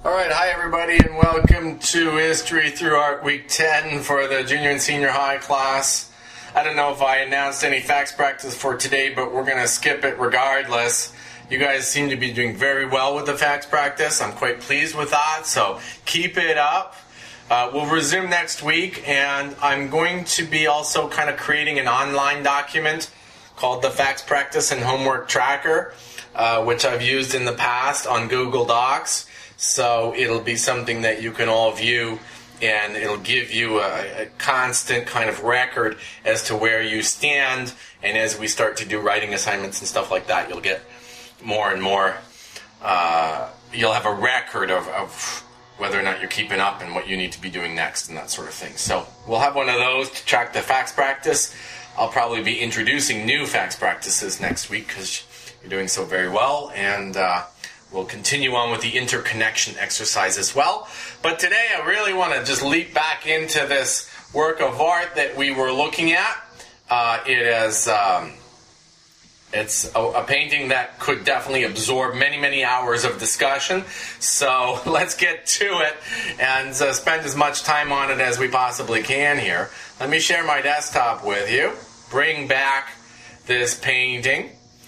All right, hi everybody, and welcome to History Through Art Week 10 for the junior and senior high class. I don't know if I announced any facts practice for today, but we're going to skip it regardless. You guys seem to be doing very well with the facts practice. I'm quite pleased with that, so keep it up. We'll resume next week, and I'm going to be also kind of creating an online document called the Facts Practice and Homework Tracker, which I've used in the past on Google Docs. So it'll be something that you can all view, and it'll give you a constant kind of record as to where you stand. And as we start to do writing assignments and stuff like that, you'll get more and more, you'll have a record of whether or not you're keeping up and what you need to be doing next and that sort of thing. So we'll have one of those to track the facts practice. I'll probably be introducing new facts practices next week because you're doing so very well, and we'll continue on with the interconnection exercise as well. But today I really want to just leap back into this work of art that we were looking at. It's a painting that could definitely absorb many, many hours of discussion. So let's get to it and spend as much time on it as we possibly can here. Let me share my desktop with you. Bring back this painting.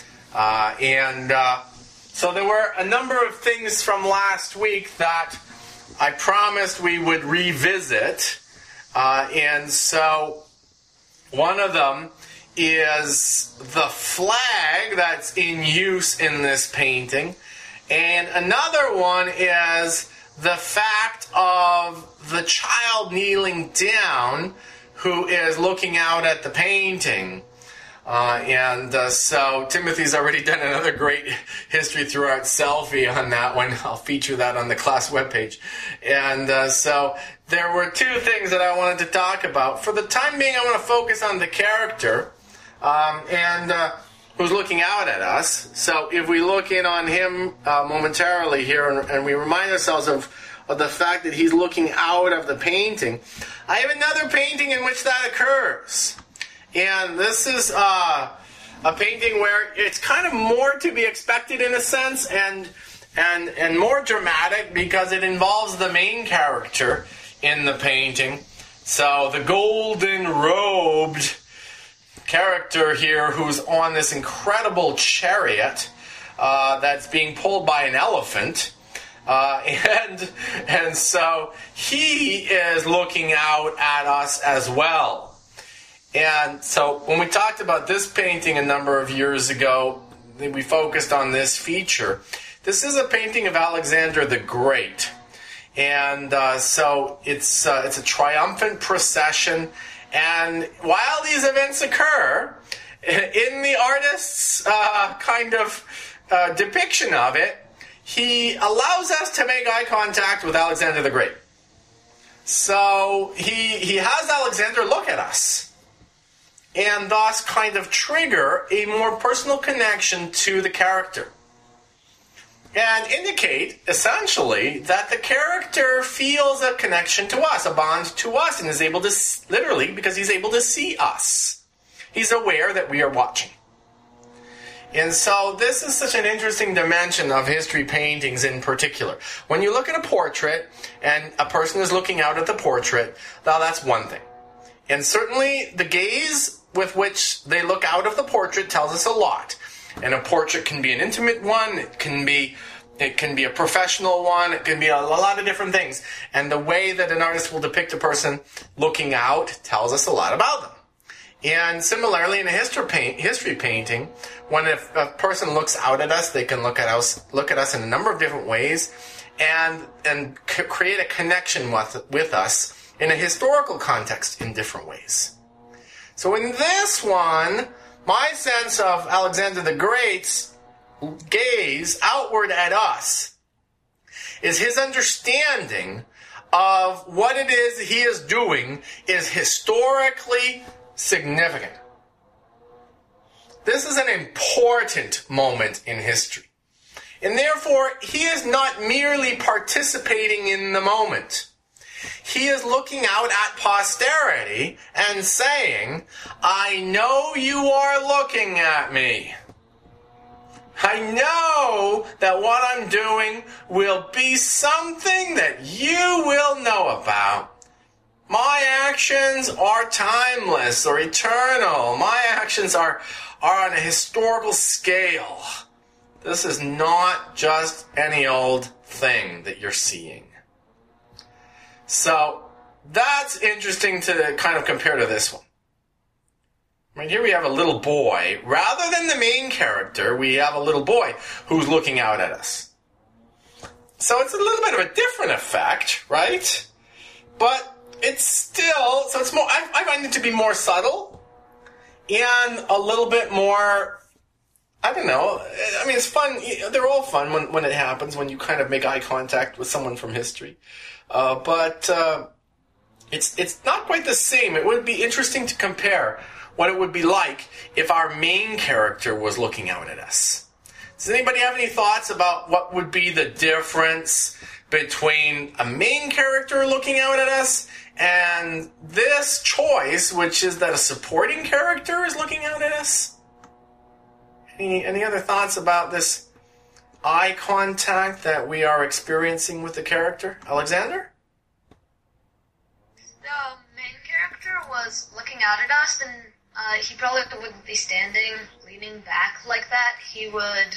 So there were a number of things from last week that I promised we would revisit. And so one of them is the flag that's in use in this painting. And another one is the fact of the child kneeling down who is looking out at the painting. So Timothy's already done another great History Through Art selfie on that one. I'll feature that on the class webpage. And so there were two things that I wanted to talk about. For the time being, I want to focus on the character who's looking out at us. So if we look in on him momentarily here and we remind ourselves of the fact that he's looking out of the painting, I have another painting in which that occurs. And this is a painting where it's kind of more to be expected in a sense, and more dramatic because it involves the main character in the painting. So the golden robed character here who's on this incredible chariot that's being pulled by an elephant. And so he is looking out at us as well. And so when we talked about this painting a number of years ago, we focused on this feature. This is a painting of Alexander the Great. And so it's a triumphant procession. And while these events occur, in the artist's depiction of it, he allows us to make eye contact with Alexander the Great. So he has Alexander look at us, and thus kind of trigger a more personal connection to the character. And indicate, essentially, that the character feels a connection to us, a bond to us, and is able to, literally, because he's able to see us. He's aware that we are watching. And so this is such an interesting dimension of history paintings in particular. When you look at a portrait, and a person is looking out at the portrait, now that's one thing. And certainly the gaze with which they look out of the portrait tells us a lot. And a portrait can be an intimate one, it can be a professional one, it can be a lot of different things. And the way that an artist will depict a person looking out tells us a lot about them. And similarly, in a history painting, when a person looks out at us, they can look at us in a number of different ways and create a connection with us in a historical context in different ways. So in this one, my sense of Alexander the Great's gaze outward at us is his understanding of what it is he is doing is historically significant. This is an important moment in history. And therefore, he is not merely participating in the moment. He is looking out at posterity and saying, I know you are looking at me. I know that what I'm doing will be something that you will know about. My actions are timeless or eternal. My actions are on a historical scale. This is not just any old thing that you're seeing. So that's interesting to kind of compare to this one. Right here we have a little boy. Rather than the main character, we have a little boy who's looking out at us. So it's a little bit of a different effect, right? But it's still, so it's more, I find it to be more subtle and a little bit more, I don't know, I mean, it's fun. They're all fun when it happens, when you kind of make eye contact with someone from history. But it's not quite the same. It would be interesting to compare what it would be like if our main character was looking out at us. Does anybody have any thoughts about what would be the difference between a main character looking out at us and this choice, which is that a supporting character is looking out at us? Any other thoughts about this eye contact that we are experiencing with the character? Alexander? The main character was looking out at us, and he probably wouldn't be standing, leaning back like that. He would,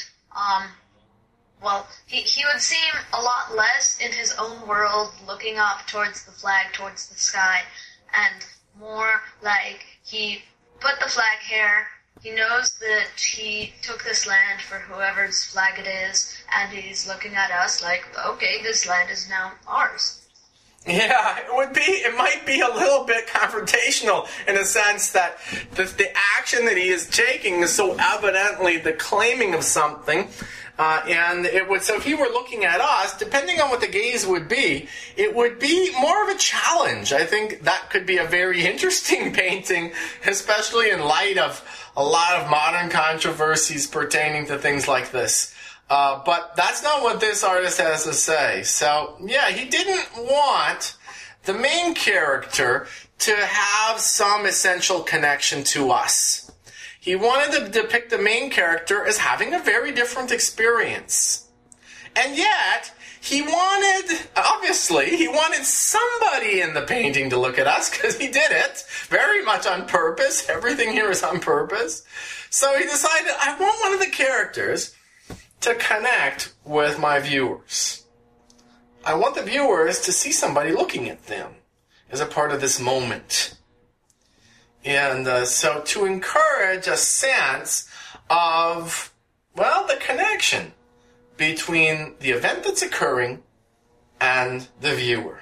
he would seem a lot less in his own world, looking up towards the flag, towards the sky, and more like he put the flag here. He knows that he took this land for whoever's flag it is, and he's looking at us like, okay, this land is now ours. Yeah, it might be a little bit confrontational in a sense that the action that he is taking is so evidently the claiming of something. So if he were looking at us, depending on what the gaze would be, it would be more of a challenge. I think that could be a very interesting painting, especially in light of a lot of modern controversies pertaining to things like this. But that's not what this artist has to say. So, yeah, he didn't want the main character to have some essential connection to us. He wanted to depict the main character as having a very different experience. And yet, he wanted somebody in the painting to look at us, because he did it very much on purpose. Everything here is on purpose. So he decided, I want one of the characters to connect with my viewers. I want the viewers to see somebody looking at them as a part of this moment. And so to encourage a sense of, the connection between the event that's occurring and the viewer.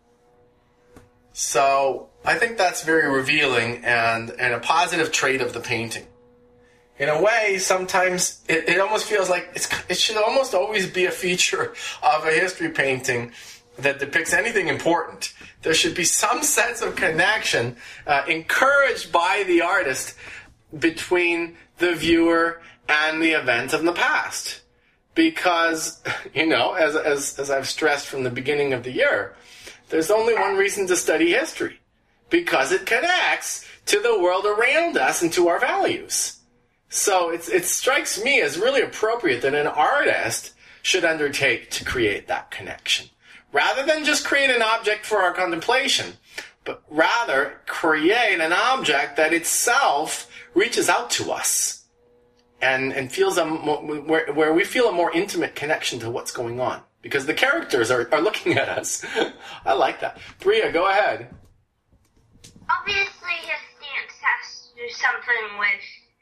So I think that's very revealing and a positive trait of the painting. In a way, sometimes it almost feels like it should almost always be a feature of a history painting that depicts anything important. There should be some sense of connection encouraged by the artist between the viewer and the event of the past. Because, as I've stressed from the beginning of the year, there's only one reason to study history. Because it connects to the world around us and to our values. So it strikes me as really appropriate that an artist should undertake to create that connection. Rather than just create an object for our contemplation, but rather create an object that itself reaches out to us and feels where we feel a more intimate connection to what's going on. Because the characters are looking at us. I like that. Bria, go ahead. Obviously his stance has to do something with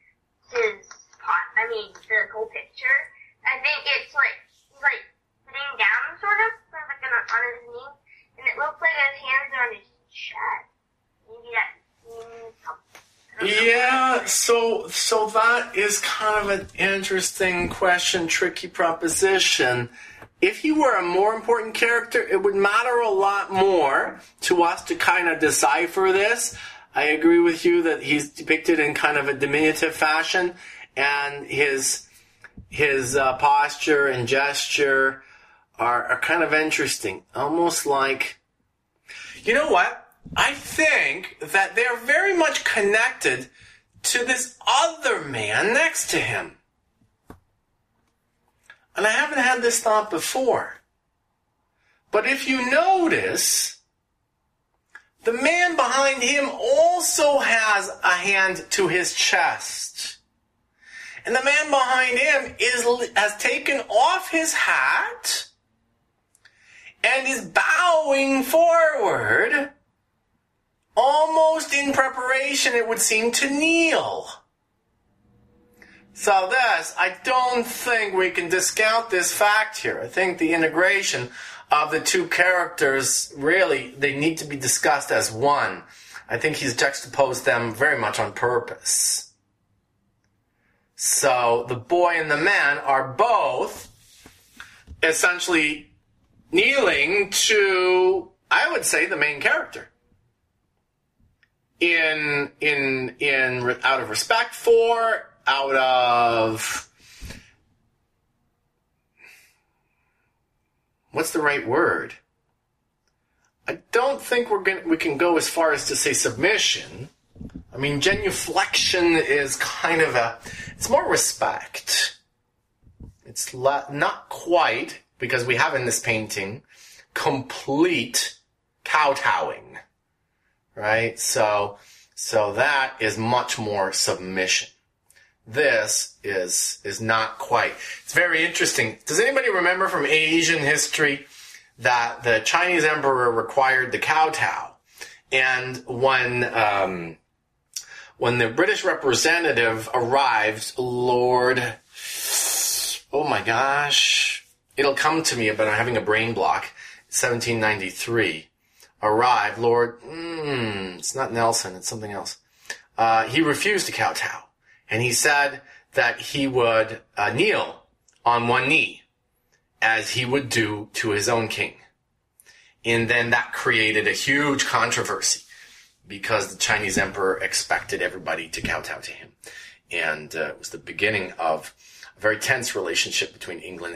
the whole picture. I think it's he's sitting down sort of, on his knees, and it looks like his hands are on his chest. Maybe that Yeah, so that is kind of an interesting question, tricky proposition. If he were a more important character, it would matter a lot more to us to kind of decipher this. I agree with you that he's depicted in kind of a diminutive fashion, and his posture and gesture are kind of interesting. Almost like, you know what? I think that they're very much connected to this other man next to him. And I haven't had this thought before. But if you notice, the man behind him also has a hand to his chest. And the man behind him has taken off his hat and is bowing forward, almost in preparation, it would seem, to kneel. So this, I don't think we can discount this fact here. I think the integration of the two characters, really, they need to be discussed as one. I think he's juxtaposed them very much on purpose. So the boy and the man are both essentially kneeling to, I would say, the main character. In out of respect for, out of, what's the right word? I don't think we can go as far as to say submission. I mean, genuflection is kind of it's more respect. It's not quite, because we have in this painting, complete kowtowing, right? So that is much more submission. This is not quite. It's very interesting. Does anybody remember from Asian history that the Chinese emperor required the kowtow? And when the British representative arrived, Lord, oh my gosh, it'll come to me, but I'm having a brain block, 1793, arrived, Lord, it's not Nelson, it's something else. He refused to kowtow. And he said that he would kneel on one knee, as he would do to his own king. And then that created a huge controversy, because the Chinese emperor expected everybody to kowtow to him. And it was the beginning of a very tense relationship between England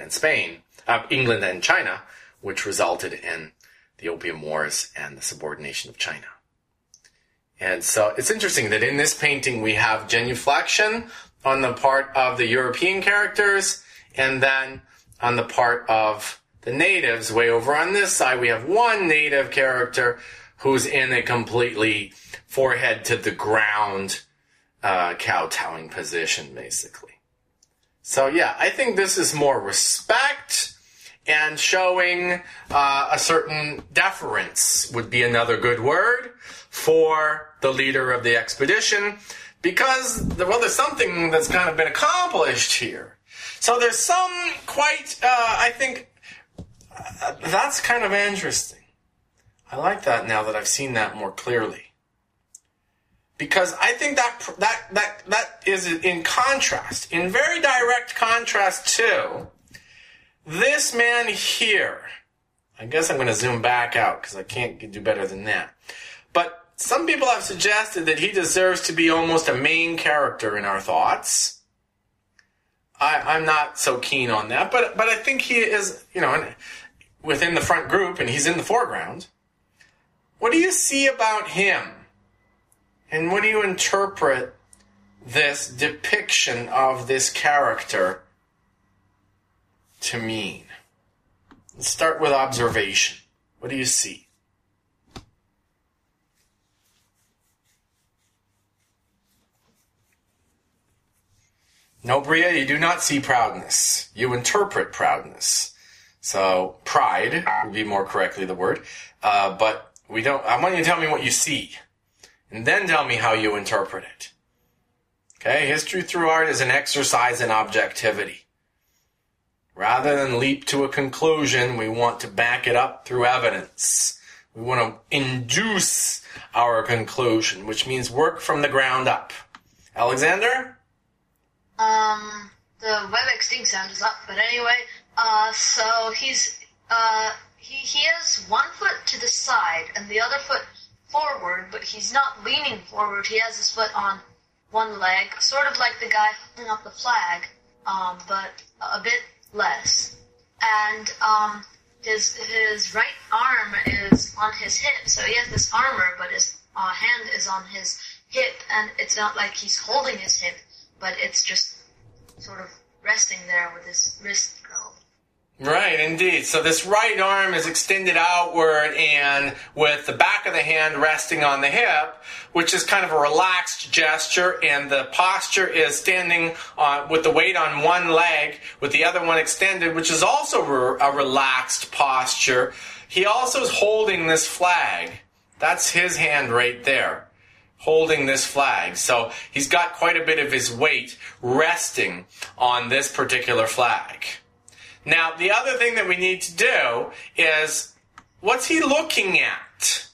and China, which resulted in the Opium Wars and the subordination of China. And so it's interesting that in this painting we have genuflection on the part of the European characters, and then on the part of the natives, way over on this side, we have one native character who's in a completely forehead to the ground kowtowing position, basically. So yeah, I think this is more respect, and showing a certain deference would be another good word for the leader of the expedition, because, well, there's something that's kind of been accomplished here. So there's some quite, I think, that's kind of interesting. I like that now that I've seen that more clearly. Because I think that is in contrast, in very direct contrast to this man here. I guess I'm going to zoom back out because I can't do better than that. But some people have suggested that he deserves to be almost a main character in our thoughts. I'm not so keen on that, but I think he is, within the front group, and he's in the foreground. What do you see about him? And what do you interpret this depiction of this character to mean? Let's start with observation. What do you see? No, Bria, you do not see proudness. You interpret proudness. So, pride would be more correctly the word. But we don't. I want you to tell me what you see, and then tell me how you interpret it. Okay? History through art is an exercise in objectivity. Rather than leap to a conclusion, we want to back it up through evidence. We want to induce our conclusion, which means work from the ground up. Alexander? The WebEx ding sound is up, but anyway, so he's, he has one foot to the side and the other foot forward, but he's not leaning forward. He has his foot on one leg, sort of like the guy holding up the flag, but a bit less. And, his right arm is on his hip, so he has this armor, but his hand is on his hip, and it's not like he's holding his hip, but it's just sort of resting there with his wrist curled. Right, indeed. So this right arm is extended outward and with the back of the hand resting on the hip, which is kind of a relaxed gesture, and the posture is standing with the weight on one leg with the other one extended, which is also a relaxed posture. He also is holding this flag. That's his hand right there, holding this flag. So he's got quite a bit of his weight resting on this particular flag. Now, the other thing that we need to do is, what's he looking at?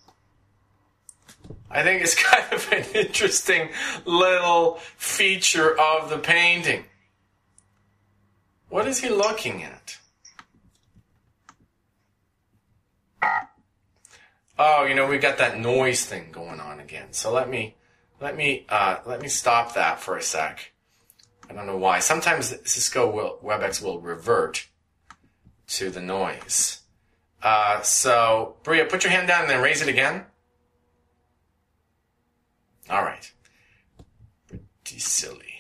I think it's kind of an interesting little feature of the painting. What is he looking at? Oh, we got that noise thing going on again. So let me stop that for a sec. I don't know why. Sometimes Cisco WebEx will revert to the noise. So, Bria, put your hand down and then raise it again. All right. Pretty silly.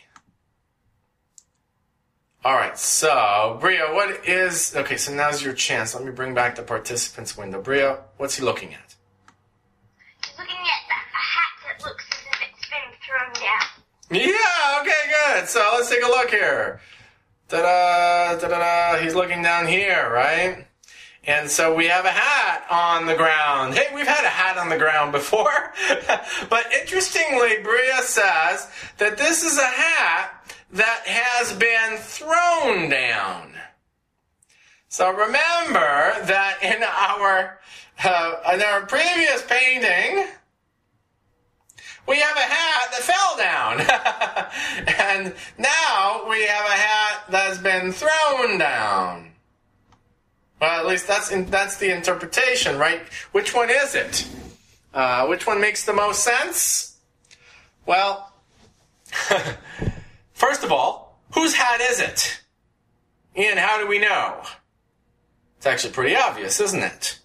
All right, so, Bria, what is... Okay, so now's your chance. Let me bring back the participants window. Bria, what's he looking at? He's looking at a hat that looks as if it's been thrown down. Yeah, okay, good. So let's take a look here. Ta-da, ta-da-da. He's looking down here, right? And so we have a hat on the ground. Hey, we've had a hat on the ground before. But interestingly, Bria says that this is a hat that has been thrown down. So remember that in our previous painting, we have a hat that fell down. And now we have a hat that's been thrown down. Well, at least that's the interpretation, right? Which one is it? Which one makes the most sense? Well, first of all, whose hat is it? And how do we know? It's actually pretty obvious, isn't it?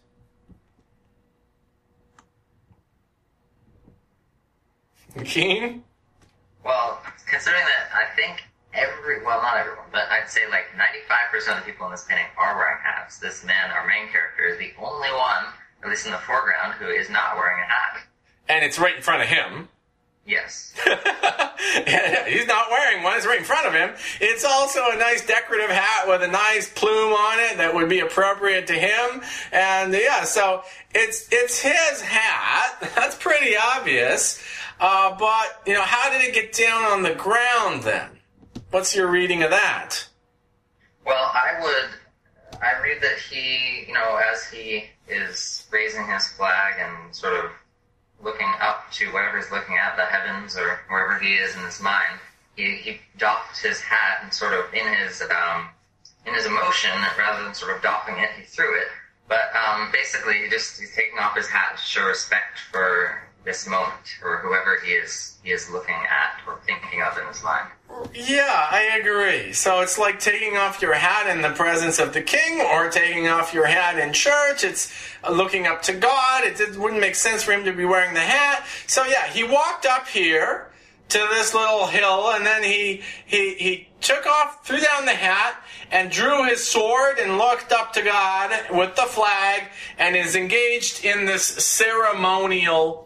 Keen? Well, considering that I think not everyone, but I'd say like 95% of the people in this painting are wearing hats. This man, our main character, is the only one, at least in the foreground, who is not wearing a hat. And it's right in front of him. Yes. He's not wearing one. It's right in front of him. It's also a nice decorative hat with a nice plume on it that would be appropriate to him. And yeah, so it's his hat. That's pretty obvious. But, how did it get down on the ground then? What's your reading of that? Well, I read that he, as he is raising his flag and sort of looking up to whatever he's looking at, the heavens or wherever he is in his mind, he doffed his hat and sort of in his emotion, rather than sort of doffing it, he threw it. But basically, he's taking off his hat to show respect for this moment, or whoever he is looking at or thinking of in his mind. Yeah, I agree. So it's like taking off your hat in the presence of the king, or taking off your hat in church. It's looking up to God. It wouldn't make sense for him to be wearing the hat. So yeah, he walked up here to this little hill, and then he took off, threw down the hat, and drew his sword and looked up to God with the flag, and is engaged in this ceremonial,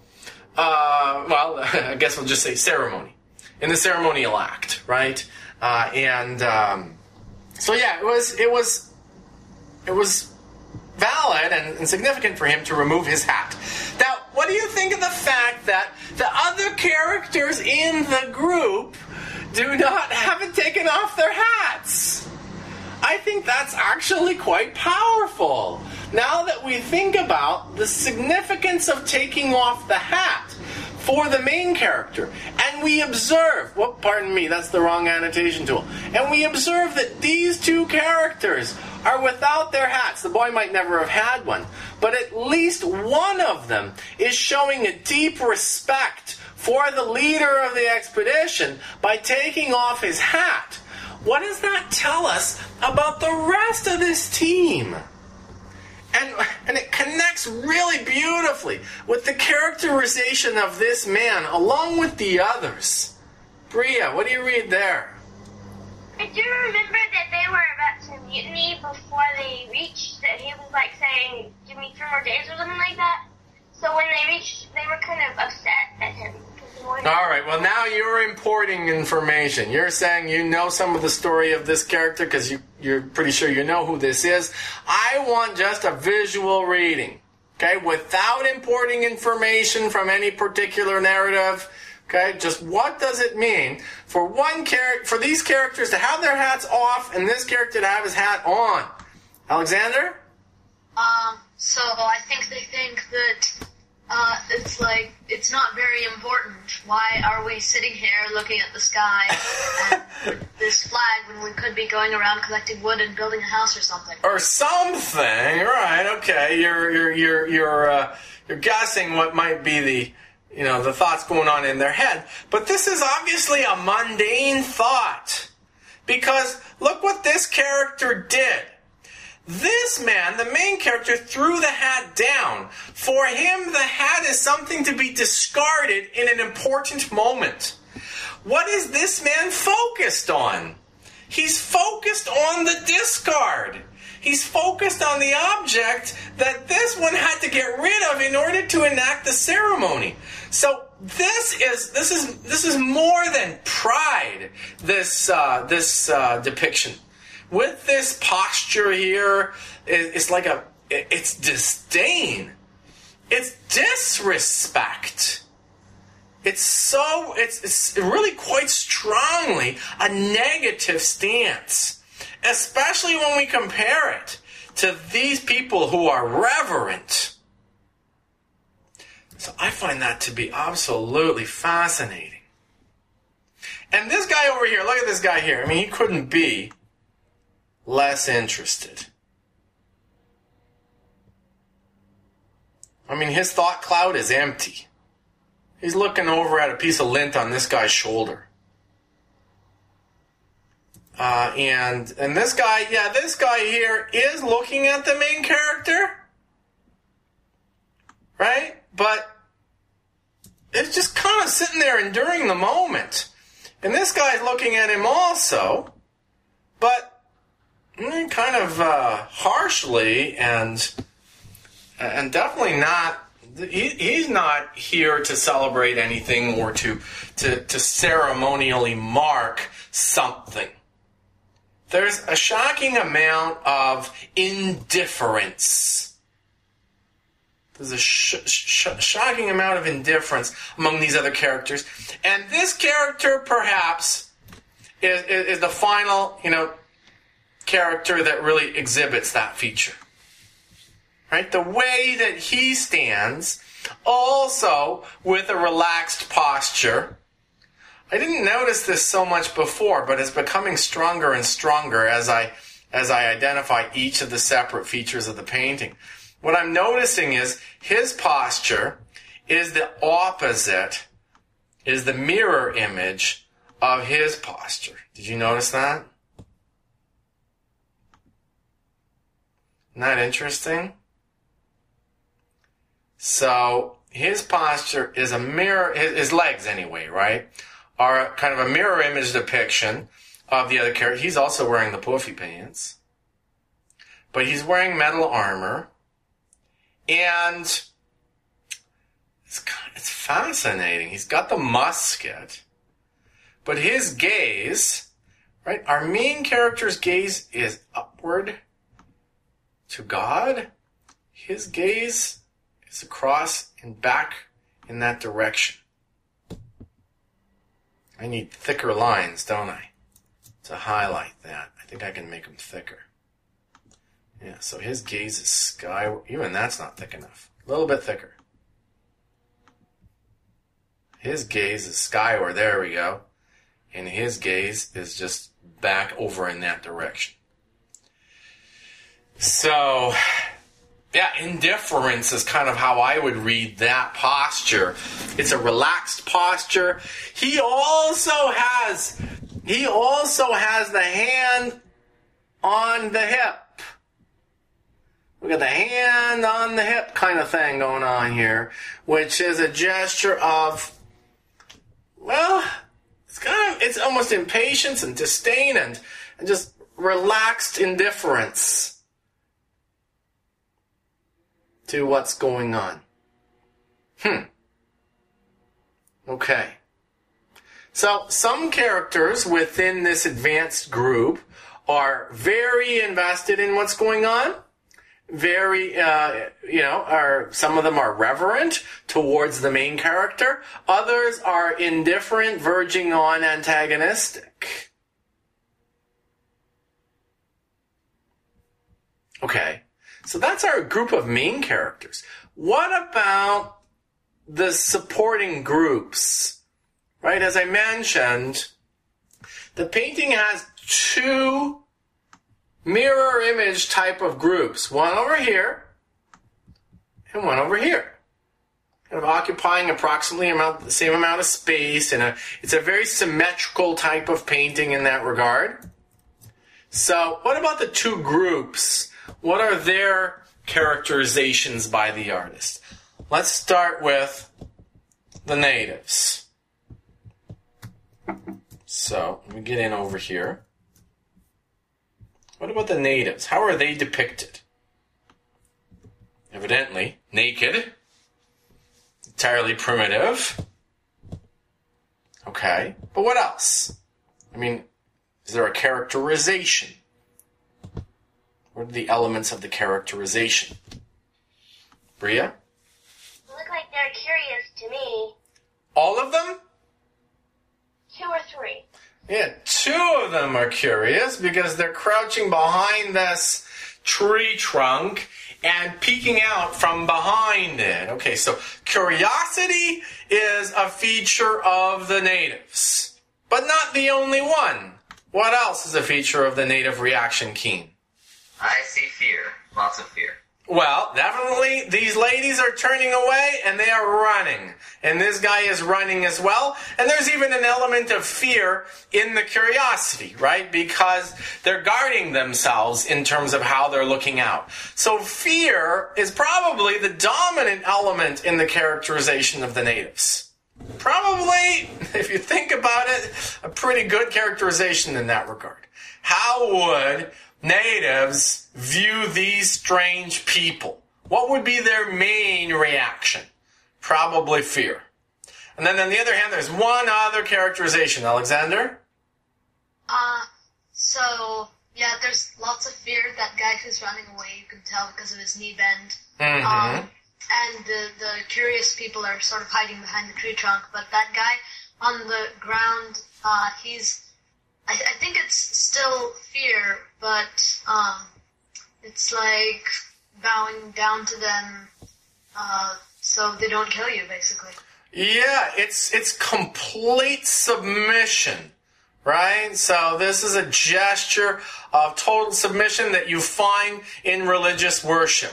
I guess we'll just say ceremony. In the ceremonial act, right? So yeah, it was valid and significant for him to remove his hat. Now, what do you think of the fact that the other characters in the group haven't taken off their hats? I think that's actually quite powerful. Now that we think about the significance of taking off the hat for the main character, and we observe, that's the wrong annotation tool, and we observe that these two characters are without their hats. The boy might never have had one, but at least one of them is showing a deep respect for the leader of the expedition by taking off his hat. What does that tell us about the rest of this team? And it connects really beautifully with the characterization of this man, along with the others. Bria, what do you read there? I do remember that they were about to meet mutiny before they reached, that he was like saying, give me 3 more days or something like that. So when they reached, they were kind of upset at him. All right, well, now you're importing information. You're saying you know some of the story of this character because you're pretty sure you know who this is. I want just a visual reading, okay, without importing information from any particular narrative. Okay, just what does it mean for for these characters to have their hats off and this character to have his hat on? Alexander? So I think they think that it's like, it's not very important. Why are we sitting here looking at the sky and with this flag when we could be going around collecting wood and building a house or something? Or something, right? Okay, you're guessing what might be the thoughts going on in their head. But this is obviously a mundane thought, because look what this character did. This man, the main character, threw the hat down. For him, the hat is something to be discarded in an important moment. What is this man focused on? He's focused on the discard. He's focused on the object that this one had to get rid of in order to enact the ceremony. So this is more than pride, this depiction. With this posture here, it's like it's disdain. It's disrespect. It's really quite strongly a negative stance, especially when we compare it to these people who are reverent. So I find that to be absolutely fascinating. And this guy over here, look at this guy here. I mean, he couldn't be less interested. I mean, his thought cloud is empty. He's looking over at a piece of lint on this guy's shoulder. And this guy here is looking at the main character, right? But it's just kind of sitting there enduring the moment. And this guy's looking at him also, but kind of harshly, and definitely not. He's not here to celebrate anything or to ceremonially mark something. There's a shocking amount of indifference. There's a shocking amount of indifference among these other characters, and this character perhaps is the final, character that really exhibits that feature. Right? The way that he stands, also with a relaxed posture. I didn't notice this so much before, but it's becoming stronger and stronger as I identify each of the separate features of the painting. What I'm noticing is his posture is the opposite, is the mirror image of his posture. Did you notice that? Isn't that interesting? So his posture is a mirror, his legs anyway, right, are kind of a mirror image depiction of the other character. He's also wearing the poofy pants, but he's wearing metal armor, and it's fascinating. He's got the musket, but his gaze, right, our main character's gaze is upward to God. His gaze is across and back in that direction. I need thicker lines, don't I, to highlight that. I think I can make them thicker. Yeah, so his gaze is skyward. Even that's not thick enough. A little bit thicker. His gaze is skyward. There we go. And his gaze is just back over in that direction. So, yeah, indifference is kind of how I would read that posture. It's a relaxed posture. He also has the hand on the hip. We got the hand on the hip kind of thing going on here, which is a gesture of, well, it's almost impatience and disdain and just relaxed indifference to what's going on. Okay. So some characters within this advanced group are very invested in what's going on. Very, some of them are reverent towards the main character. Others are indifferent, verging on antagonistic. Okay, so that's our group of main characters. What about the supporting groups? Right, as I mentioned, the painting has two mirror image type of groups. One over here and one over here. Kind of occupying approximately the same amount of space, and it's a very symmetrical type of painting in that regard. So what about the two groups? What are their characterizations by the artist? Let's start with the natives. So let me get in over here. What about the natives? How are they depicted? Evidently, naked, entirely primitive. Okay, but what else? I mean, is there a characterization? What are the elements of the characterization? Bria? They look like they're curious to me. All of them? 2 or 3. Yeah, 2 of them are curious because they're crouching behind this tree trunk and peeking out from behind it. Okay, so curiosity is a feature of the natives, but not the only one. What else is a feature of the native reaction, Keen? I see fear. Lots of fear. Well, definitely these ladies are turning away and they are running. And this guy is running as well. And there's even an element of fear in the curiosity, right? Because they're guarding themselves in terms of how they're looking out. So fear is probably the dominant element in the characterization of the natives. Probably, if you think about it, a pretty good characterization in that regard. How would natives view these strange people? What would be their main reaction? Probably fear. And then on the other hand, there's one other characterization. Alexander? There's lots of fear. That guy who's running away, you can tell because of his knee bend. Mm-hmm. And the curious people are sort of hiding behind the tree trunk. But that guy on the ground, I think it's still fear, but it's like bowing down to them so they don't kill you, basically. Yeah, it's complete submission, right? So this is a gesture of total submission that you find in religious worship.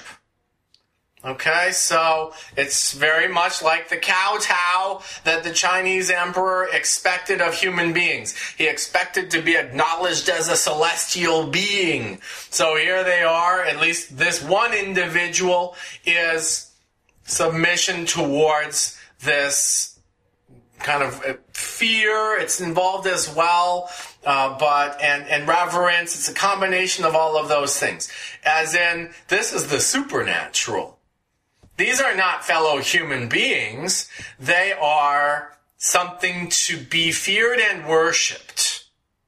Okay, so it's very much like the kowtow that the Chinese emperor expected of human beings. He expected to be acknowledged as a celestial being. So here they are, at least this one individual is submission towards this kind of fear. It's involved as well, and reverence. It's a combination of all of those things. As in, this is the supernatural. These are not fellow human beings. They are something to be feared and worshipped,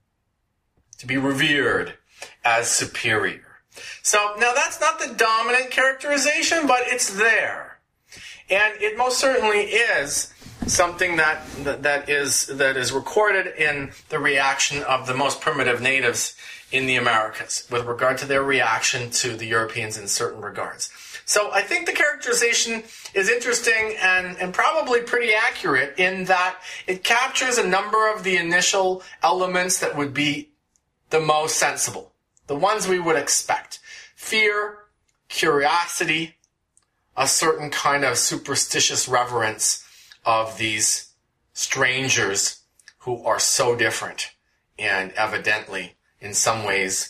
to be revered as superior. So now that's not the dominant characterization, but it's there. And it most certainly is something that is recorded in the reaction of the most primitive natives in the Americas with regard to their reaction to the Europeans in certain regards. So I think the characterization is interesting and probably pretty accurate in that it captures a number of the initial elements that would be the most sensible, the ones we would expect. Fear, curiosity, a certain kind of superstitious reverence of these strangers who are so different and evidently, in some ways,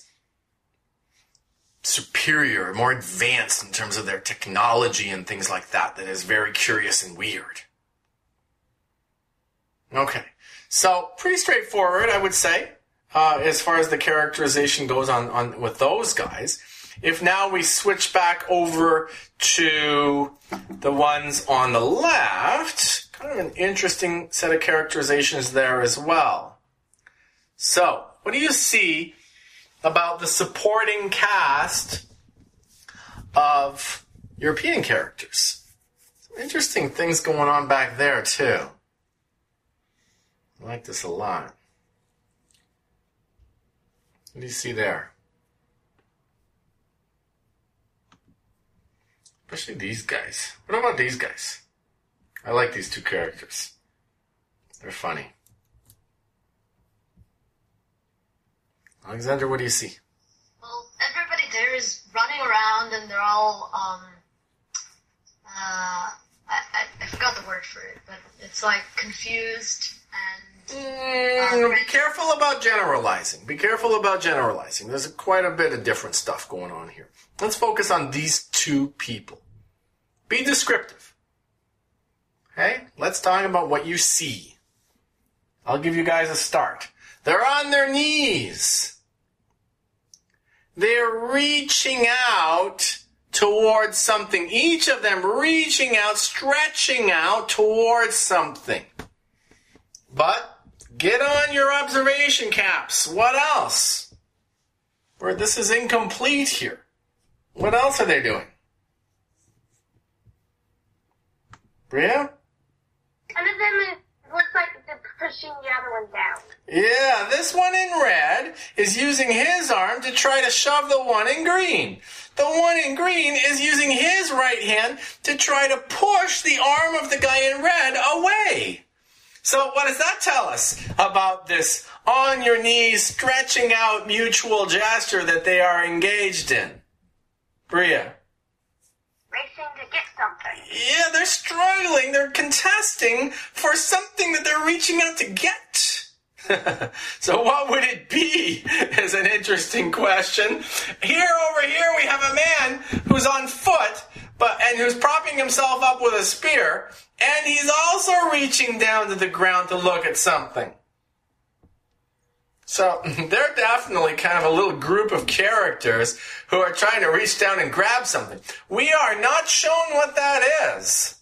superior, more advanced in terms of their technology and things like that is very curious and weird. Okay, so pretty straightforward, I would say. as far as the characterization goes on with those guys. If now we switch back over to the ones on the left, kind of an interesting set of characterizations there as well. So, what do you see about the supporting cast of European characters? Some interesting things going on back there, too. I like this a lot. What do you see there? Especially these guys. What about these guys? I like these two characters. They're funny. Alexander, what do you see? Well, everybody there is running around and they're all, I forgot the word for it, but it's like confused and... be careful about generalizing. Be careful about generalizing. There's quite a bit of different stuff going on here. Let's focus on these two people. Be descriptive. Okay? Let's talk about what you see. I'll give you guys a start. They're on their knees. They're reaching out towards something. Each of them reaching out, stretching out towards something. But get on your observation caps. What else? Where this is incomplete here. What else are they doing? Bria? One of them looks like they're pushing the other one down. Yeah, this one in red is using his arm to try to shove the one in green. The one in green is using his right hand to try to push the arm of the guy in red away. So what does that tell us about this on your knees, stretching out mutual gesture that they are engaged in? Bria? Racing to get something. Yeah, they're struggling. They're contesting for something that they're reaching out to get. So what would it be is an interesting question. Over here we have a man who's on foot and who's propping himself up with a spear, and he's also reaching down to the ground to look at something. So they're definitely kind of a little group of characters who are trying to reach down and grab something. We are not shown what that is.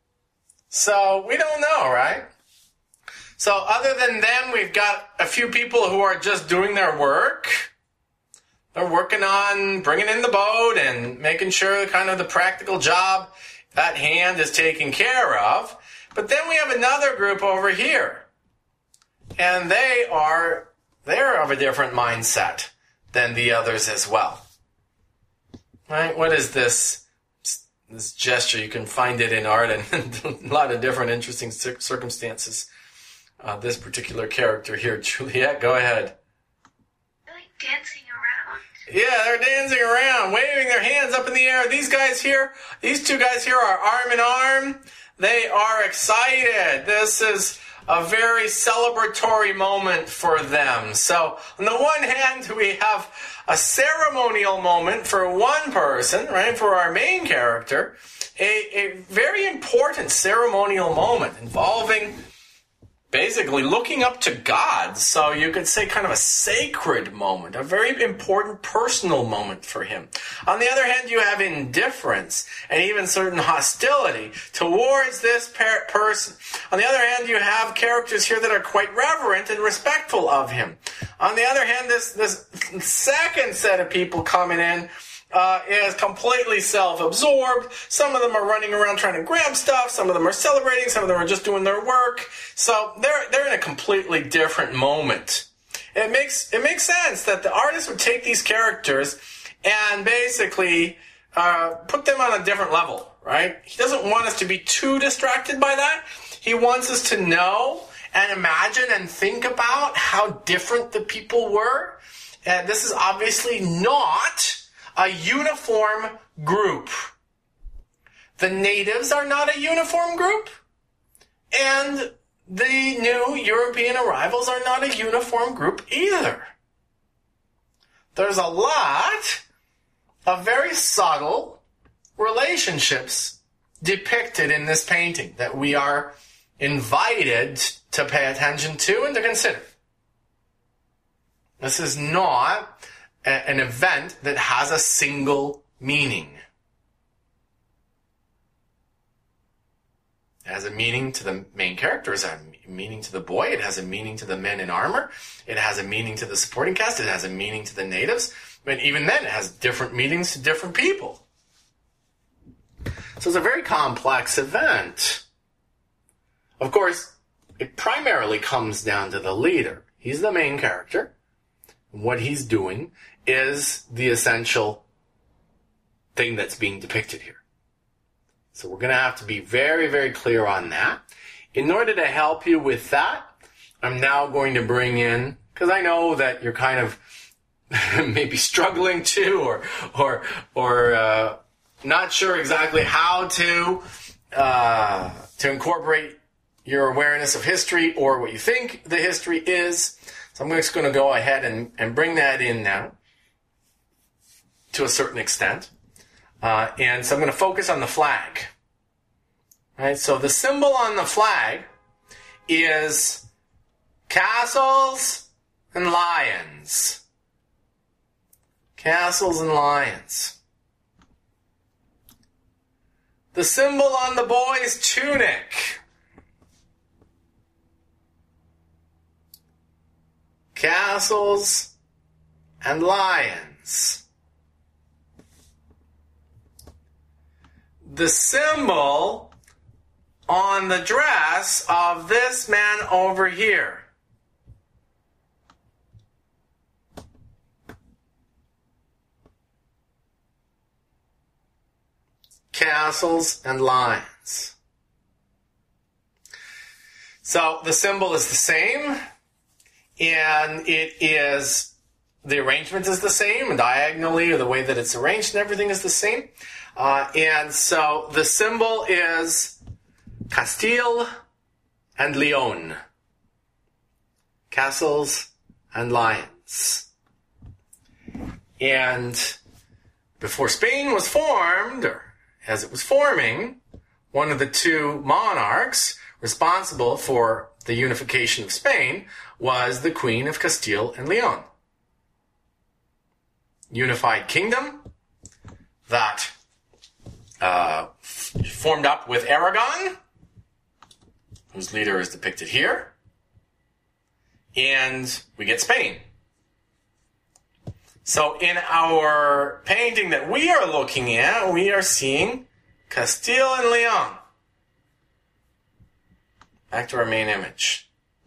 So we don't know, right? So other than them, we've got a few people who are just doing their work. They're working on bringing in the boat and making sure kind of the practical job at hand is taken care of. But then we have another group over here. And they're of a different mindset than the others as well. Right? What is this gesture? You can find it in art and a lot of different interesting circumstances. This particular character here, Juliet, go ahead. They're like dancing around. Yeah, they're dancing around, waving their hands up in the air. These two guys here are arm in arm. They are excited. This is a very celebratory moment for them. So, on the one hand, we have a ceremonial moment for one person, right, for our main character, a very important ceremonial moment involving basically looking up to God. So you could say kind of a sacred moment, a very important personal moment for him. On the other hand, you have indifference and even certain hostility towards this person. On the other hand, you have characters here that are quite reverent and respectful of him. On the other hand, this second set of people coming in is completely self-absorbed. Some of them are running around trying to grab stuff. Some of them are celebrating. Some of them are just doing their work. So they're in a completely different moment. It makes sense that the artist would take these characters and basically put them on a different level, right? He doesn't want us to be too distracted by that. He wants us to know and imagine and think about how different the people were. And this is obviously not a uniform group. The natives are not a uniform group, and the new European arrivals are not a uniform group either. There's a lot of very subtle relationships depicted in this painting that we are invited to pay attention to and to consider. This is not an event that has a single meaning. It has a meaning to the main character. It has a meaning to the boy. It has a meaning to the men in armor. It has a meaning to the supporting cast. It has a meaning to the natives. But even then, it has different meanings to different people. So it's a very complex event. Of course, it primarily comes down to the leader. He's the main character. What he's doing is the essential thing that's being depicted here. So we're going to have to be very, very clear on that. In order to help you with that, I'm now going to bring in, because I know that you're kind of maybe struggling to or not sure exactly how to incorporate your awareness of history or what you think the history is. So I'm just going to go ahead and bring that in now to a certain extent. And so I'm going to focus on the flag. Right? So the symbol on the flag is castles and lions. Castles and lions. The symbol on the boy's tunic. Castles and lions. The symbol on the dress of this man over here. Castles and lions. So the symbol is the same, and the arrangement is the same, diagonally, or the way that it's arranged and everything is the same. And so the symbol is Castile and Leon. Castles and lions. And before Spain was formed, or as it was forming, one of the two monarchs responsible for the unification of Spain was the Queen of Castile and Leon. Unified kingdom that formed up with Aragon, whose leader is depicted here, and we get Spain. So in our painting that we are looking at, we are seeing Castile and Leon. Back to our main image.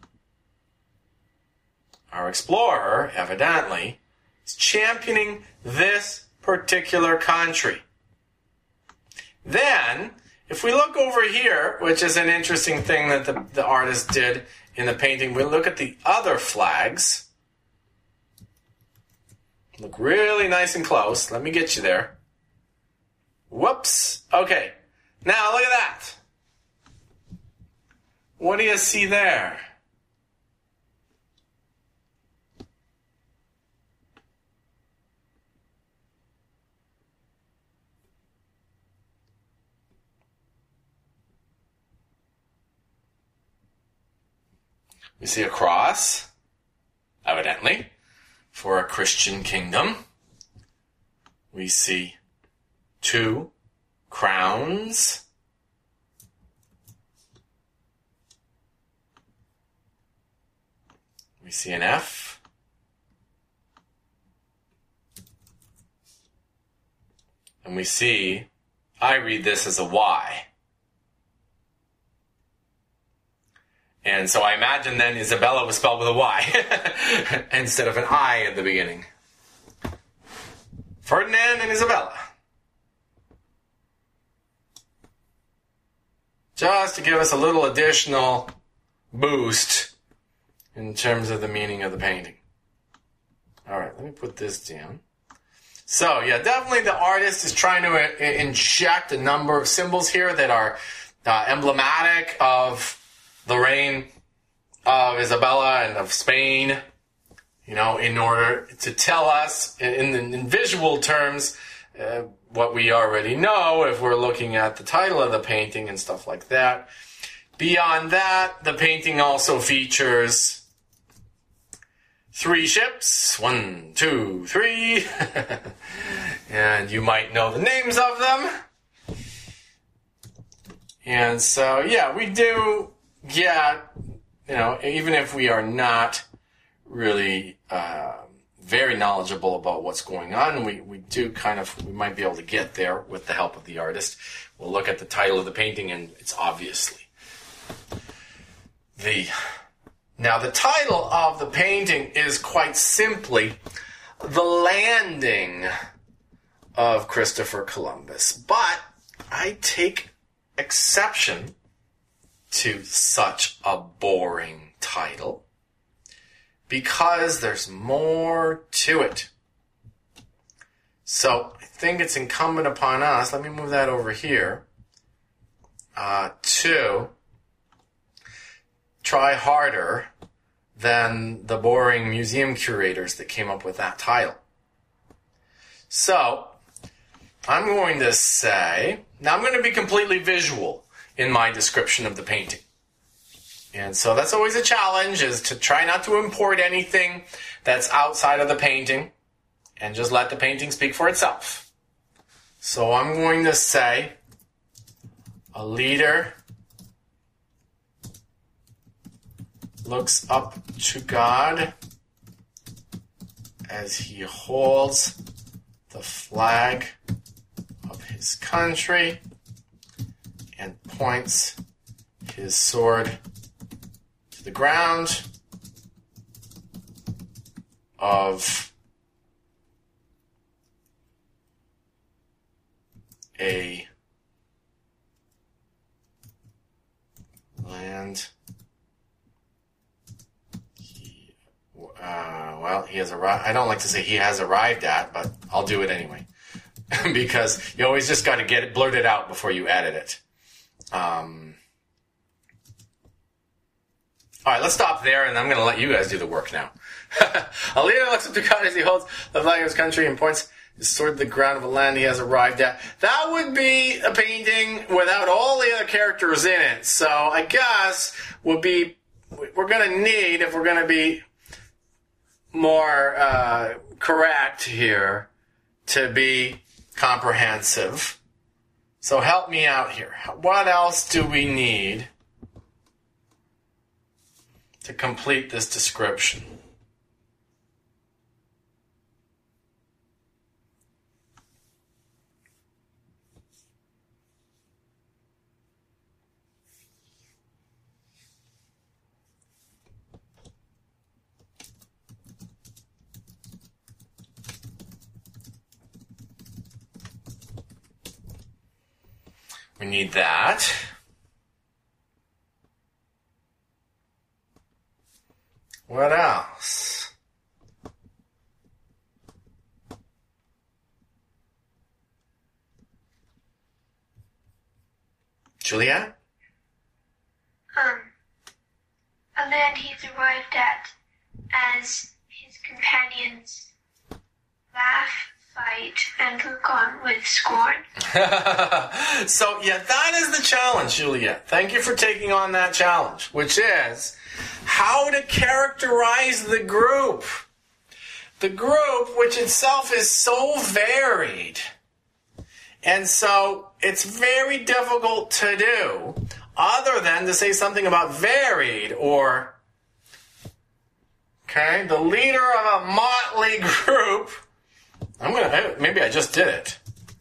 Our explorer, evidently, is championing this particular country. Then, if we look over here, which is an interesting thing that the artist did in the painting, we look at the other flags. Look really nice and close. Let me get you there. Whoops. Okay. Now, look at that. What do you see there? We see a cross, evidently, for a Christian kingdom. We see two crowns. We see an F. And we see, I read this as a Y. And so I imagine then Isabella was spelled with a Y instead of an I at the beginning. Ferdinand and Isabella. Just to give us a little additional boost in terms of the meaning of the painting. All right, let me put this down. So, yeah, definitely the artist is trying to inject a number of symbols here that are emblematic of the reign of Isabella and of Spain, in order to tell us in visual terms what we already know if we're looking at the title of the painting and stuff like that. Beyond that, the painting also features 3 ships. 1, 2, 3. And you might know the names of them. And so, yeah, we do get, even if we are not really very knowledgeable about what's going on, we might be able to get there with the help of the artist. We'll look at the title of the painting, and it's obviously Now, the title of the painting is quite simply The Landing of Christopher Columbus. But I take exception to such a boring title because there's more to it. So I think it's incumbent upon us, let me move that over here, to try harder than the boring museum curators that came up with that title. So I'm going to say, now I'm going to be completely visual in my description of the painting. And so that's always a challenge, is to try not to import anything that's outside of the painting and just let the painting speak for itself. So I'm going to say, a leader looks up to God as he holds the flag of his country and points his sword to the ground of a land he has arrived. I don't like to say he has arrived at, but I'll do it anyway. Because you always just got to get it blurted out before you edit it. All right, let's stop there, and I'm going to let you guys do the work now. A leader looks up to God as he holds the flag of his country and points his sword to the ground of a land he has arrived at. That would be a painting without all the other characters in it. So I guess we're going to need, if we're going to be more correct here, to be comprehensive. So help me out here. What else do we need to complete this description? We need that. What else? Juliet? A land he's arrived at as his companions laugh, fight, and look on with scorn. So, yeah, that is the challenge, Juliet. Thank you for taking on that challenge, which is how to characterize the group. The group, which itself is so varied. And so it's very difficult to do, other than to say something about varied, or, okay, the leader of a motley group. Maybe I just did it.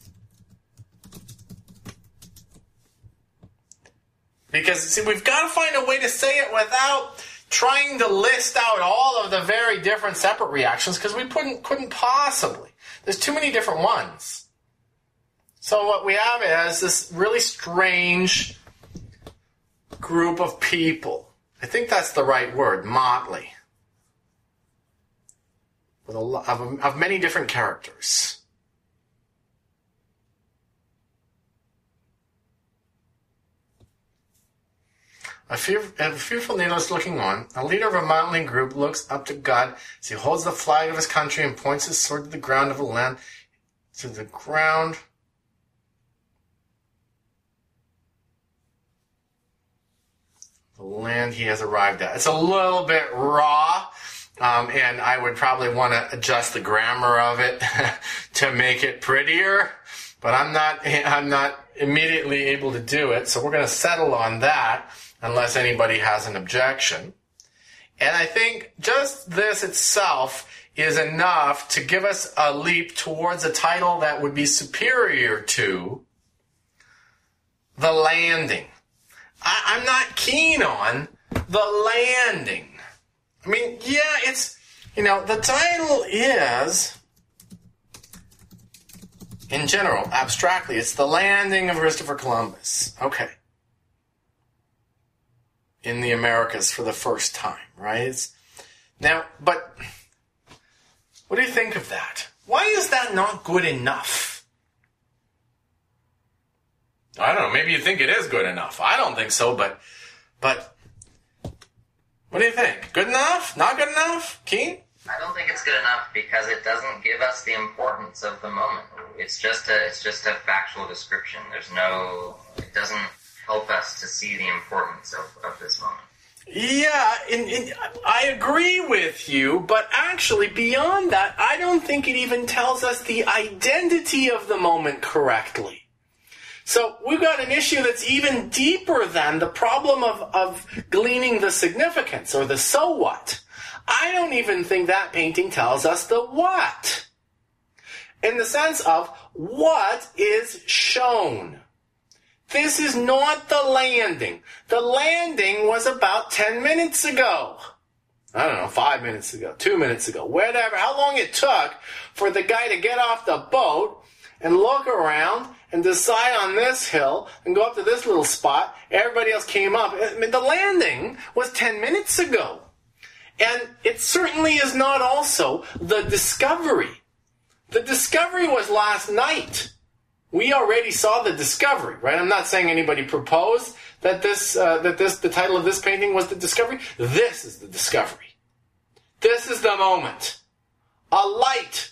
Because, see, we've got to find a way to say it without trying to list out all of the very different separate reactions, because we couldn't possibly. There's too many different ones. So what we have is this really strange group of people. I think that's the right word, motley. With a lot of many different characters. A fearful nameless looking on, a leader of a motley group looks up to God as he holds the flag of his country and points his sword to the ground of a land, to the ground. The land he has arrived at. It's a little bit raw. and I would probably want to adjust the grammar of it to make it prettier, but I'm not immediately able to do it, so we're going to settle on that unless anybody has an objection. And I think just this itself is enough to give us a leap towards a title that would be superior to The Landing. I'm not keen on The Landing. I mean, yeah, it's, the title is, in general, abstractly, it's The Landing of Christopher Columbus. Okay. In the Americas for the first time, right? But what do you think of that? Why is that not good enough? I don't know, maybe you think it is good enough. I don't think so, but what do you think? Good enough? Not good enough? Keen? I don't think it's good enough because it doesn't give us the importance of the moment. It's just a factual description. It doesn't help us to see the importance of this moment. Yeah, I agree with you, but actually beyond that, I don't think it even tells us the identity of the moment correctly. So we've got an issue that's even deeper than the problem of gleaning the significance or the so what. I don't even think that painting tells us the what. In the sense of what is shown. This is not The Landing. The Landing was about 10 minutes ago. I don't know, 5 minutes ago, 2 minutes ago, whatever. How long it took for the guy to get off the boat and look around and decide on this hill and go up to this little spot. Everybody else came up. I mean, The Landing was 10 minutes ago. And it certainly is not also the discovery. The discovery was last night. We already saw the discovery, right? I'm not saying anybody proposed that the title of this painting was the discovery. This is the discovery. This is the moment. A light.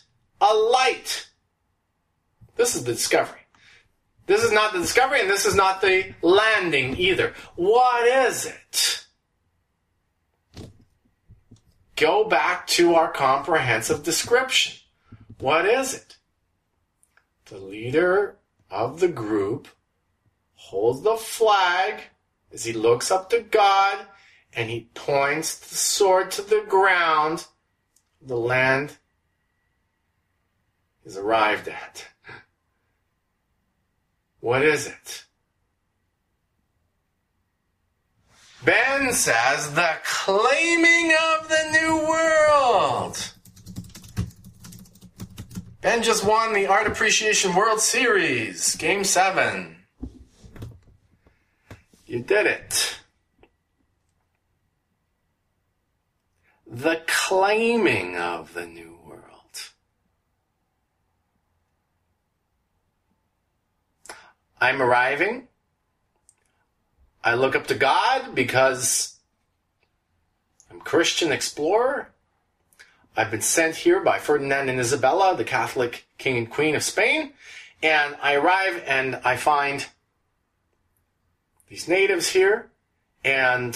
This is the discovery. This is not the discovery, and this is not the landing either. What is it? Go back to our comprehensive description. What is it? The leader of the group holds the flag as he looks up to God and he points the sword to the ground. The land is arrived at. What is it? Ben says the claiming of the New World. Ben just won the Art Appreciation World Series, Game 7. You did it. The claiming of the New World. I'm arriving. I look up to God because I'm a Christian explorer. I've been sent here by Ferdinand and Isabella, the Catholic King and Queen of Spain, and I arrive and I find these natives here, and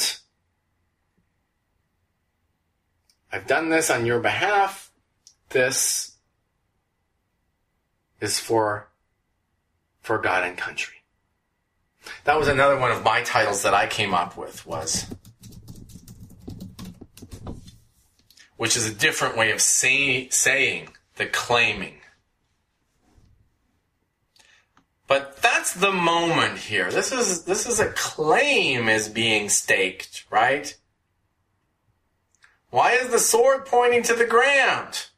I've done this on your behalf. This is for God and country. That was another one of my titles that I came up with, which is a different way of saying the claiming. But that's the moment here. This is a claim is being staked, right? Why is the sword pointing to the ground?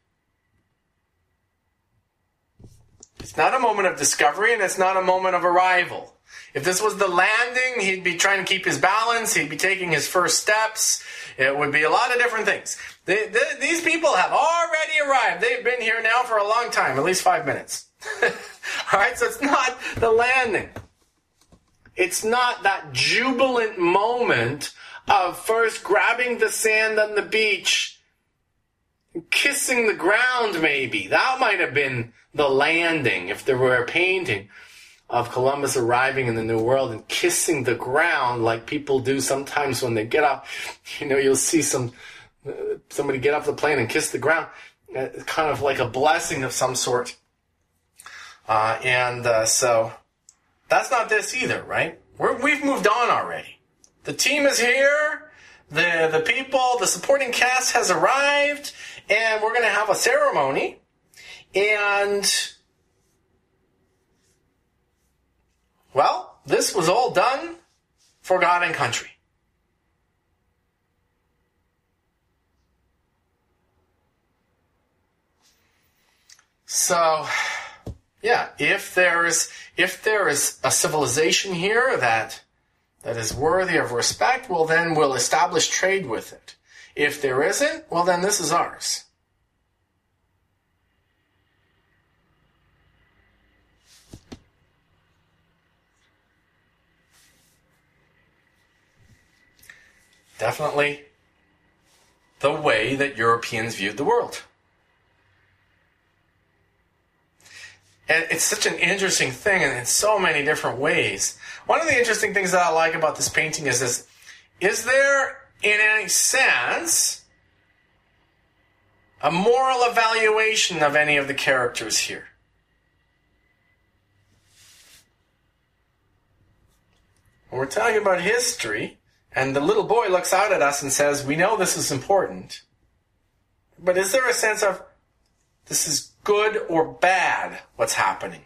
It's not a moment of discovery, and it's not a moment of arrival. If this was the landing, he'd be trying to keep his balance, he'd be taking his first steps. It would be a lot of different things. These people have already arrived. They've been here now for a long time, at least 5 minutes. All right, so it's not the landing. It's not that jubilant moment of first grabbing the sand on the beach, kissing the ground maybe. That might have been the landing if there were a painting of Columbus arriving in the New World and kissing the ground like people do sometimes when they get off. You'll see some somebody get off the plane and kiss the ground. Kind of like a blessing of some sort. So that's not this either, right? We've moved on already. The team is here. The people, the supporting cast has arrived, and we're going to have a ceremony. And, well, this was all done for God and country. So, yeah, if there is a civilization here that is worthy of respect, well, then we'll establish trade with it. If there isn't, well, then this is ours. Definitely the way that Europeans viewed the world. And it's such an interesting thing in so many different ways. One of the interesting things that I like about this painting is this: is there, in any sense, a moral evaluation of any of the characters here? When we're talking about history, and the little boy looks out at us and says, we know this is important, but is there a sense of, this is good or bad, what's happening?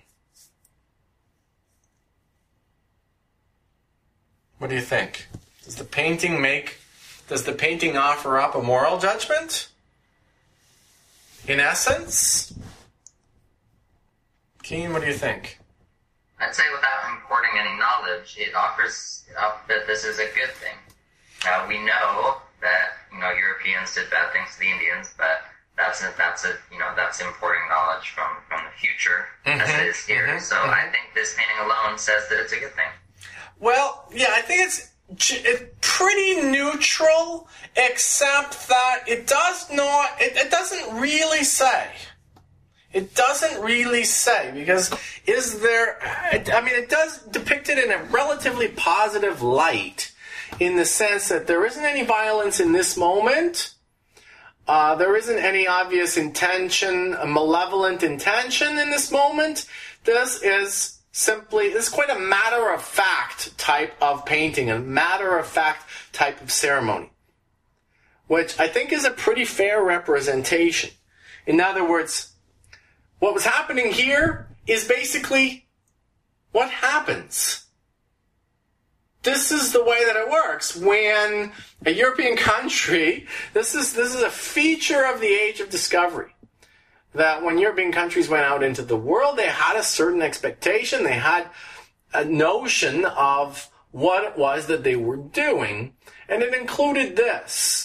What do you think? Does the painting offer up a moral judgment? In essence? Keen, what do you think? I'd say without importing any knowledge, it offers up that this is a good thing. We know that, Europeans did bad things to the Indians, but that's importing knowledge from the future as it is here. So I think this painting alone says that it's a good thing. Well, yeah, I think it's pretty neutral, except that it doesn't really say. It doesn't really say, because it does depict it in a relatively positive light, in the sense that there isn't any violence in this moment. There isn't any obvious intention, a malevolent intention in this moment. This is quite a matter-of-fact type of painting, a matter-of-fact type of ceremony, which I think is a pretty fair representation. In other words, what was happening here is basically what happens. This is the way that it works. When a European country, this is a feature of the Age of Discovery, that when European countries went out into the world, they had a certain expectation, they had a notion of what it was that they were doing, and it included this.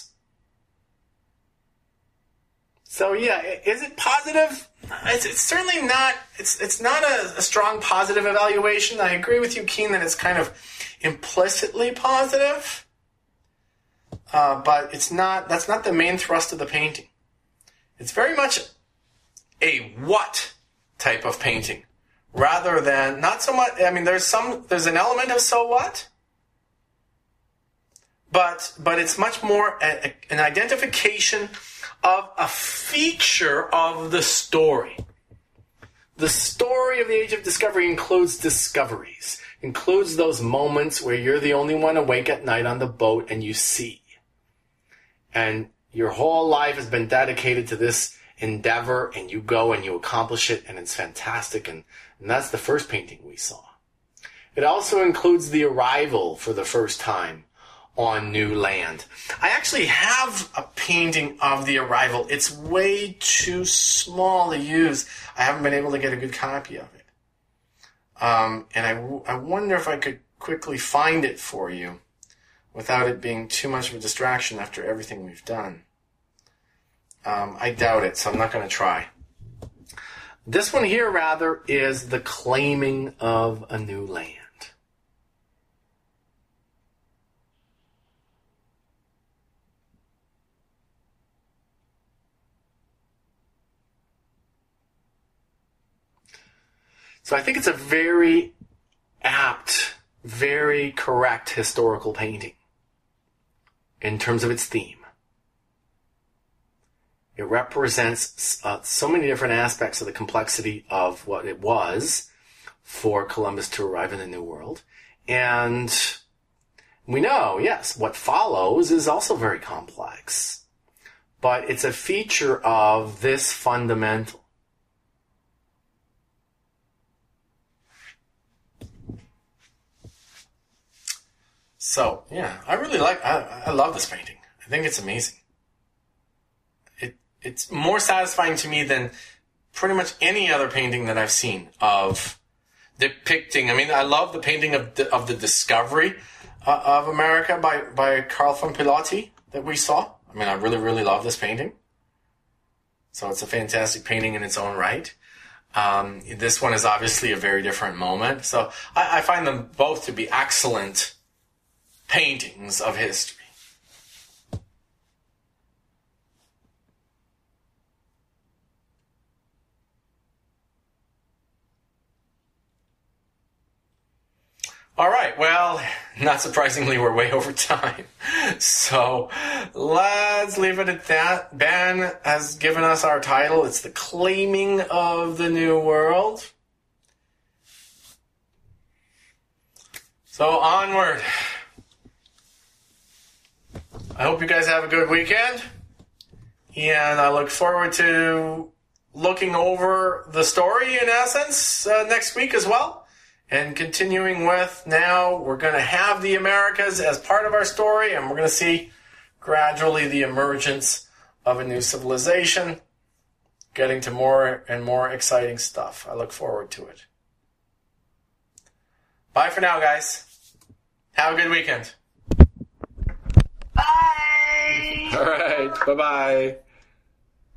So yeah, is it positive? It's certainly not. It's not a strong positive evaluation. I agree with you, Keen, that it's kind of implicitly positive, but it's not. That's not the main thrust of the painting. It's very much a what type of painting, rather than not so much. I mean, there's an element of so what, but it's much more an identification of a feature of the story. The story of the Age of Discovery includes discoveries, includes those moments where you're the only one awake at night on the boat and you see. And your whole life has been dedicated to this endeavor, and you go and you accomplish it, and it's fantastic. And that's the first painting we saw. It also includes the arrival for the first time on new land. I actually have a painting of the arrival. It's way too small to use. I haven't been able to get a good copy of it. And I wonder if I could quickly find it for you without it being too much of a distraction after everything we've done. I doubt it, so I'm not going to try. This one here, rather, is the claiming of a new land. So I think it's a very apt, very correct historical painting in terms of its theme. It represents so many different aspects of the complexity of what it was for Columbus to arrive in the New World. And we know, yes, what follows is also very complex. But it's a feature of this fundamental. So, yeah, I really I love this painting. I think it's amazing. It's more satisfying to me than pretty much any other painting that I've seen of depicting. I mean, I love the painting of the discovery of America by Carl von Piloty that we saw. I mean, I really, really love this painting. So it's a fantastic painting in its own right. This one is obviously a very different moment. So I find them both to be excellent paintings of history. All right, well, not surprisingly, we're way over time. So let's leave it at that. Ben has given us our title. It's The Claiming of the New World. So onward. I hope you guys have a good weekend. And I look forward to looking over the story, in essence, next week as well. And continuing with, now we're going to have the Americas as part of our story, and we're going to see gradually the emergence of a new civilization, getting to more and more exciting stuff. I look forward to it. Bye for now, guys. Have a good weekend. Bye. All right. Bye-bye.